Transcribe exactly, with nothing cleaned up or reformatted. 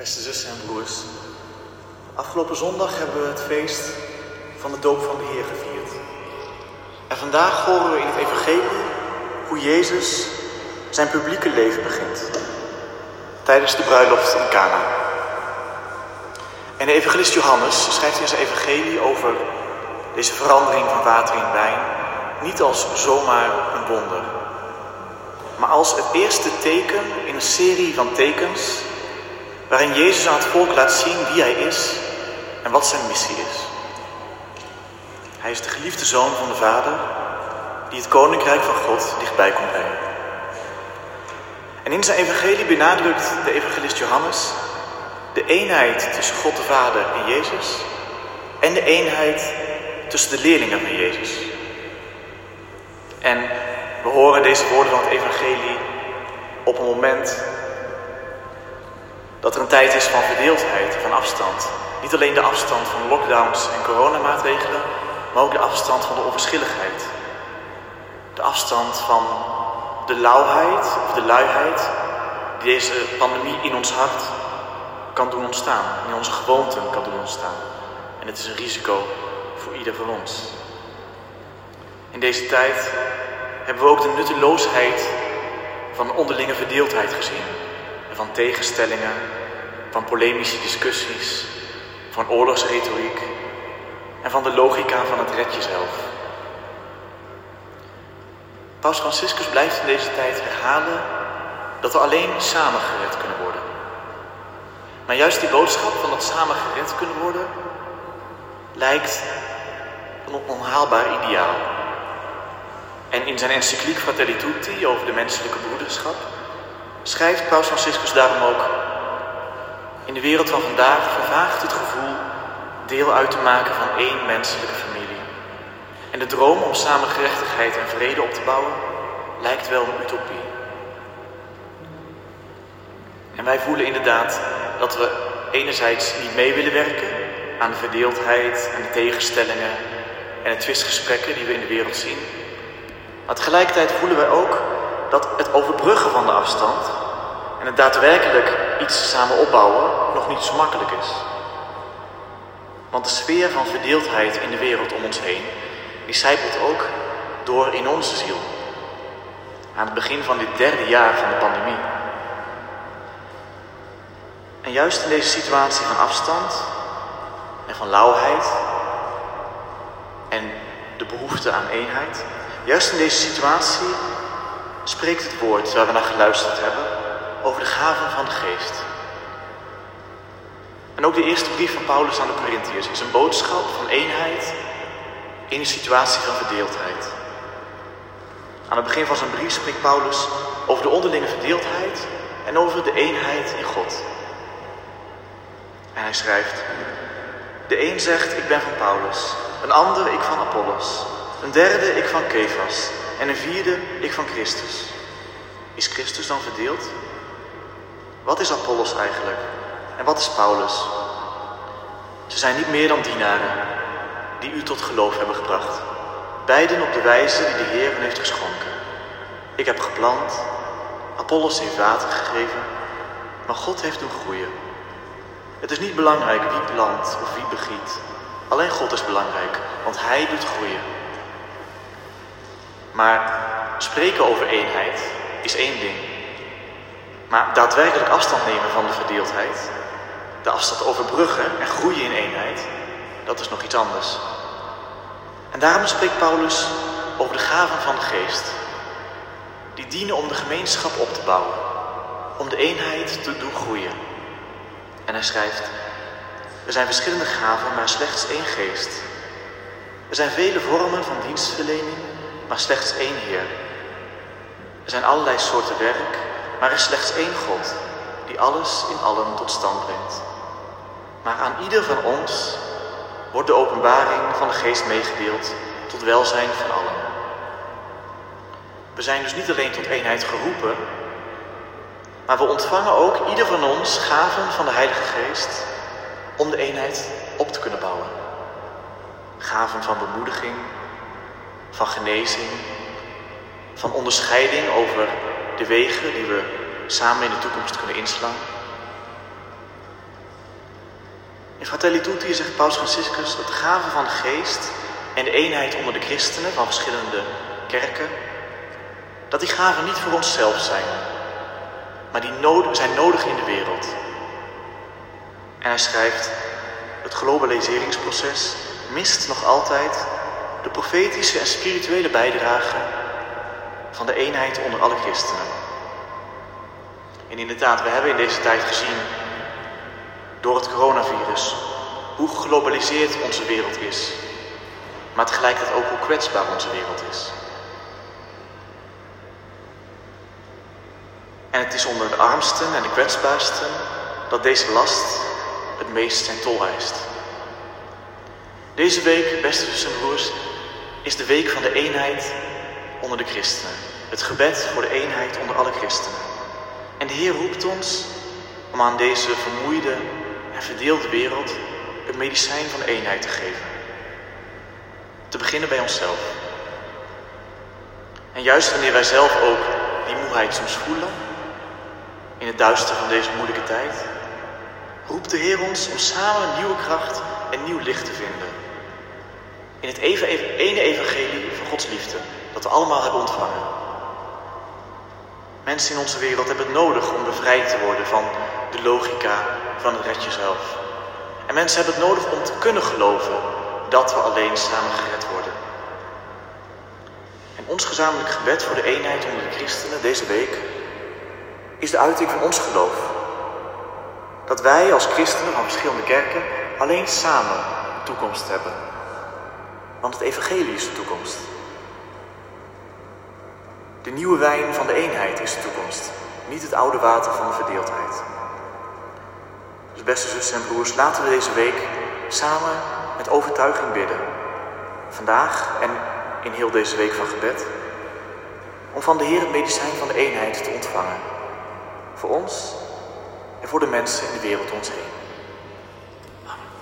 Beste zussen en broers, afgelopen zondag hebben we het feest van de doop van de Heer gevierd. En vandaag horen we in het evangelie hoe Jezus zijn publieke leven begint. Tijdens de bruiloft in Cana. En de evangelist Johannes schrijft in zijn evangelie over deze verandering van water in wijn niet als zomaar een wonder, maar als het eerste teken in een serie van tekens waarin Jezus aan het volk laat zien wie hij is en wat zijn missie is. Hij is de geliefde zoon van de Vader die het koninkrijk van God dichtbij komt brengen. En in zijn evangelie benadrukt de evangelist Johannes de eenheid tussen God de Vader en Jezus en de eenheid tussen de leerlingen van Jezus. En we horen deze woorden van het evangelie op een moment dat er een tijd is van verdeeldheid, van afstand. Niet alleen de afstand van lockdowns en coronamaatregelen, maar ook de afstand van de onverschilligheid. De afstand van de lauwheid of de luiheid die deze pandemie in ons hart kan doen ontstaan, in onze gewoonten kan doen ontstaan. En het is een risico voor ieder van ons. In deze tijd hebben we ook de nutteloosheid van onderlinge verdeeldheid gezien. En van tegenstellingen, van polemische discussies, van oorlogsretoriek en van de logica van het red jezelf. Paus Franciscus blijft in deze tijd herhalen dat we alleen samen gered kunnen worden. Maar juist die boodschap van dat samen gered kunnen worden lijkt een onhaalbaar ideaal. En in zijn encycliek Fratelli Tutti over de menselijke broederschap schrijft Paus Franciscus daarom ook: in de wereld van vandaag vervaagt het gevoel deel uit te maken van één menselijke familie. En de droom om samen gerechtigheid en vrede op te bouwen lijkt wel een utopie. En wij voelen inderdaad dat we enerzijds niet mee willen werken aan de verdeeldheid en de tegenstellingen en de twistgesprekken die we in de wereld zien. Maar tegelijkertijd voelen wij ook dat het overbruggen van de afstand en het daadwerkelijk iets samen opbouwen nog niet zo makkelijk is. Want de sfeer van verdeeldheid in de wereld om ons heen, die sijpelt ook door in onze ziel. Aan het begin van dit derde jaar van de pandemie. En juist in deze situatie van afstand en van lauwheid en de behoefte aan eenheid, juist in deze situatie spreekt het woord waar we naar geluisterd hebben over de gaven van de geest. En ook de eerste brief van Paulus aan de Corinthiërs is een boodschap van eenheid in een situatie van verdeeldheid. Aan het begin van zijn brief spreekt Paulus over de onderlinge verdeeldheid en over de eenheid in God. En hij schrijft: de een zegt ik ben van Paulus, een ander ik van Apollos, een derde ik van Kefas en een vierde ik van Christus. Is Christus dan verdeeld? Wat is Apollos eigenlijk? En wat is Paulus? Ze zijn niet meer dan dienaren die u tot geloof hebben gebracht. Beiden op de wijze die de Heer hen heeft geschonken. Ik heb geplant, Apollos heeft water gegeven, maar God heeft doen groeien. Het is niet belangrijk wie plant of wie begiet. Alleen God is belangrijk, want Hij doet groeien. Maar spreken over eenheid is één ding. Maar daadwerkelijk afstand nemen van de verdeeldheid, de afstand overbruggen en groeien in eenheid, dat is nog iets anders. En daarom spreekt Paulus over de gaven van de geest. Die dienen om de gemeenschap op te bouwen, om de eenheid te doen groeien. En hij schrijft: er zijn verschillende gaven, maar slechts één geest. Er zijn vele vormen van dienstverlening, maar slechts één Heer. Er zijn allerlei soorten werk, maar er is slechts één God, die alles in allen tot stand brengt. Maar aan ieder van ons wordt de openbaring van de geest meegedeeld tot welzijn van allen. We zijn dus niet alleen tot eenheid geroepen, maar we ontvangen ook ieder van ons gaven van de Heilige Geest om de eenheid op te kunnen bouwen. Gaven van bemoediging, van genezing, van onderscheiding over de wegen die we samen in de toekomst kunnen inslaan. In Fratelli Tutti zegt Paus Franciscus dat de gave van de geest en de eenheid onder de christenen van verschillende kerken, dat die gaven niet voor onszelf zijn, maar die nood, zijn nodig in de wereld. En hij schrijft, het globaliseringsproces mist nog altijd de profetische en spirituele bijdrage van de eenheid onder alle christenen. En inderdaad, we hebben in deze tijd gezien, door het coronavirus, hoe geglobaliseerd onze wereld is. Maar tegelijkertijd ook hoe kwetsbaar onze wereld is. En het is onder de armsten en de kwetsbaarsten dat deze last het meest zijn tol eist. Deze week, beste zussen en broers, is de week van de eenheid onder de christenen. Het gebed voor de eenheid onder alle christenen. En de Heer roept ons om aan deze vermoeide en verdeelde wereld het medicijn van de eenheid te geven. Te beginnen bij onszelf. En juist wanneer wij zelf ook die moeheid soms voelen, in het duister van deze moeilijke tijd, roept de Heer ons om samen nieuwe kracht en nieuw licht te vinden. In het even, even, ene evangelie van Gods liefde, dat we allemaal hebben ontvangen. Mensen in onze wereld hebben het nodig om bevrijd te worden van de logica van het red jezelf. En mensen hebben het nodig om te kunnen geloven dat we alleen samen gered worden. En ons gezamenlijk gebed voor de eenheid onder de christenen deze week is de uiting van ons geloof. Dat wij als christenen van verschillende kerken alleen samen de toekomst hebben. Want het evangelie is de toekomst. De nieuwe wijn van de eenheid is de toekomst. Niet het oude water van de verdeeldheid. Dus beste zussen en broers, laten we deze week samen met overtuiging bidden. Vandaag en in heel deze week van gebed. Om van de Heer het medicijn van de eenheid te ontvangen. Voor ons en voor de mensen in de wereld om ons heen.